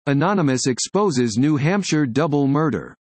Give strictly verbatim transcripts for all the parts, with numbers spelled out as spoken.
Anonymous exposes New Hampshire double murder.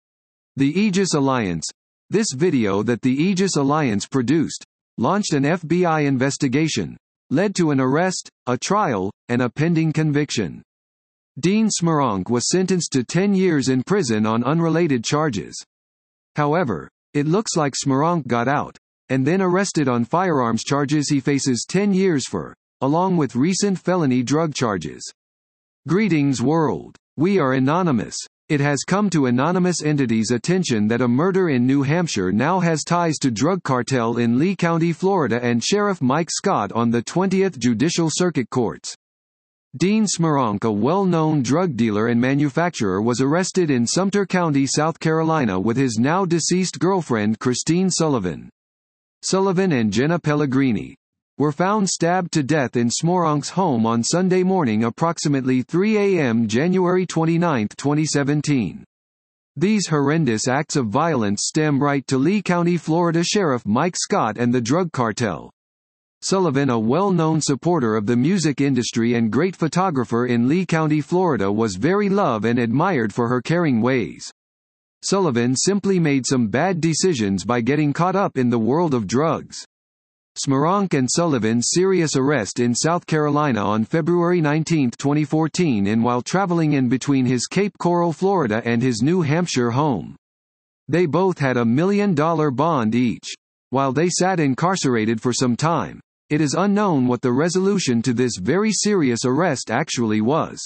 The Aegis Alliance. This video that the Aegis Alliance produced, launched an F B I investigation, led to an arrest, a trial, and a pending conviction. Dean Smoronk was sentenced to ten years in prison on unrelated charges. However, it looks like Smoronk got out, and then arrested on firearms charges he faces ten years for, along with recent felony drug charges. Greetings world. We are Anonymous. It has come to anonymous entities' attention that a murder in New Hampshire now has ties to drug cartel in Lee County, Florida, and Sheriff Mike Scott on the twentieth Judicial Circuit Courts. Dean Smoronk, a well-known drug dealer and manufacturer, was arrested in Sumter County, South Carolina with his now deceased girlfriend Christine Sullivan. Sullivan and Jenna Pellegrini were found stabbed to death in Smoronk's home on Sunday morning approximately three a m January twenty-ninth, twenty seventeen. These horrendous acts of violence stem right to Lee County, Florida Sheriff Mike Scott and the drug cartel. Sullivan, a well-known supporter of the music industry and great photographer in Lee County, Florida, was very loved and admired for her caring ways. Sullivan simply made some bad decisions by getting caught up in the world of drugs. Smoronk and Sullivan's serious arrest in South Carolina on February nineteenth, twenty fourteen, and while traveling in between his Cape Coral, Florida, and his New Hampshire home. They both had a million dollar bond each. While they sat incarcerated for some time, it is unknown what the resolution to this very serious arrest actually was.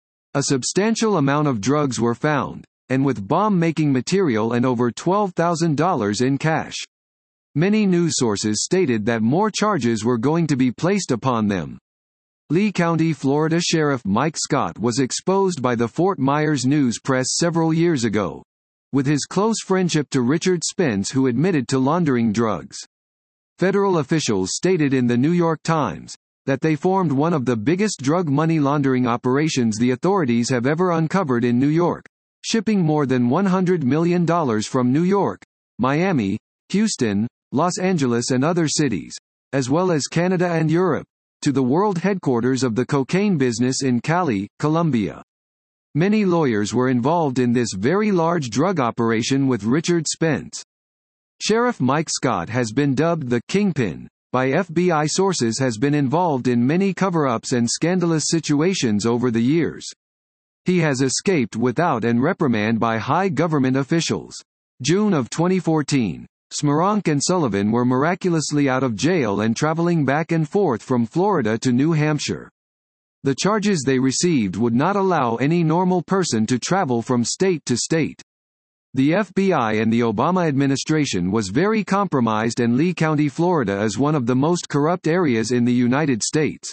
A substantial amount of drugs were found, and with bomb-making material and over twelve thousand dollars in cash. Many news sources stated that more charges were going to be placed upon them. Lee County, Florida Sheriff Mike Scott was exposed by the Fort Myers News Press several years ago, with his close friendship to Richard Spence, who admitted to laundering drugs. Federal officials stated in the New York Times that they formed one of the biggest drug money laundering operations the authorities have ever uncovered in New York, shipping more than one hundred million dollars from New York, Miami, Houston, Los Angeles and other cities, as well as Canada and Europe, to the world headquarters of the cocaine business in Cali, Colombia. Many lawyers were involved in this very large drug operation with Richard Spence. Sheriff Mike Scott has been dubbed the Kingpin by F B I sources, has been involved in many cover-ups and scandalous situations over the years. He has escaped without and reprimand by high government officials. June of twenty fourteen. Smoronk and Sullivan were miraculously out of jail and traveling back and forth from Florida to New Hampshire. The charges they received would not allow any normal person to travel from state to state. The F B I and the Obama administration was very compromised, and Lee County, Florida is one of the most corrupt areas in the United States.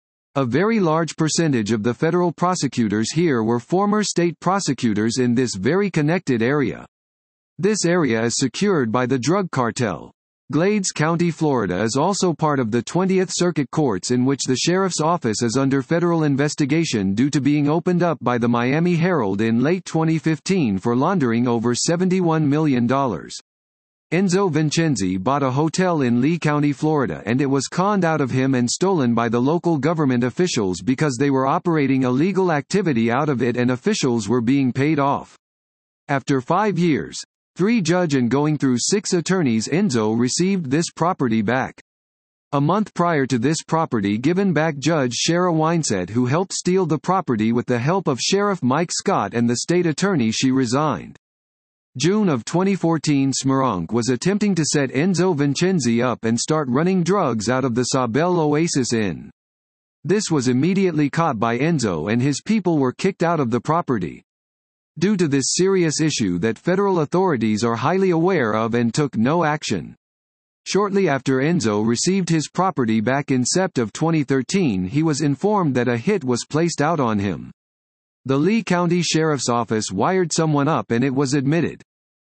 A very large percentage of the federal prosecutors here were former state prosecutors in this very connected area. This area is secured by the drug cartel. Glades County, Florida is also part of the twentieth Circuit Courts, in which the sheriff's office is under federal investigation due to being opened up by the Miami Herald in late twenty fifteen for laundering over seventy-one million dollars. Enzo Vincenzi bought a hotel in Lee County, Florida, and it was conned out of him and stolen by the local government officials because they were operating illegal activity out of it and officials were being paid off. After five years, three judge and going through six attorneys, Enzo received this property back. A month prior to this property given back, Judge Shara Winesett, who helped steal the property with the help of Sheriff Mike Scott and the state attorney, she resigned. June of twenty fourteen, Smoronk was attempting to set Enzo Vincenzi up and start running drugs out of the Sabel Oasis Inn. This was immediately caught by Enzo, and his people were kicked out of the property. Due to this serious issue that federal authorities are highly aware of and took no action. Shortly after Enzo received his property back in September of twenty thirteen, he was informed that a hit was placed out on him. The Lee County Sheriff's Office wired someone up and it was admitted.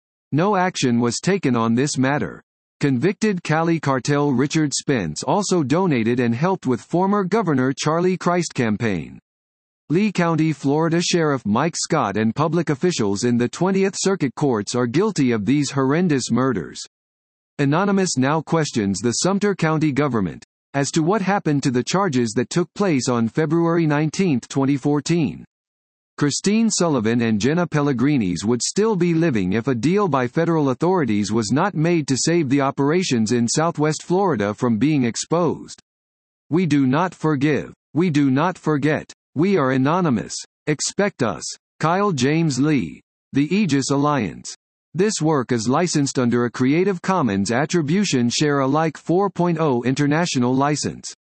No action was taken on this matter. Convicted Cali cartel Richard Spence also donated and helped with former Governor Charlie Crist campaign. Lee County, Florida Sheriff Mike Scott and public officials in the twentieth Circuit Courts are guilty of these horrendous murders. Anonymous now questions the Sumter County government as to what happened to the charges that took place on February nineteenth, twenty fourteen. Christine Sullivan and Jenna Pellegrini's would still be living if a deal by federal authorities was not made to save the operations in Southwest Florida from being exposed. We do not forgive. We do not forget. We are anonymous. Expect us. Kyle James Lee. The Aegis Alliance. This work is licensed under a Creative Commons Attribution Share Alike four point oh international license.